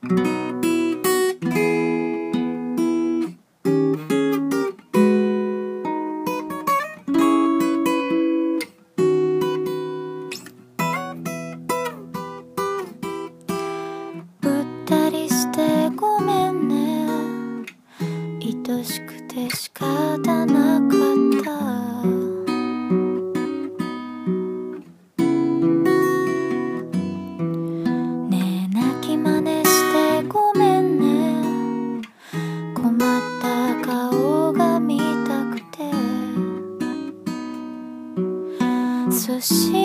ったりしてごめんね、愛しくて仕方なかった。ねえ泣き真似してごめんね、困った顔が見たくて。そ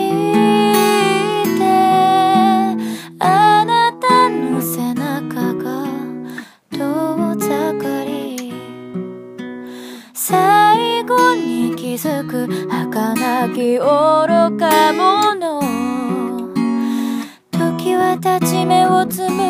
してあなたの背中が遠ざかり、最後に気づく儚き愚か者。時は立ち目をつむ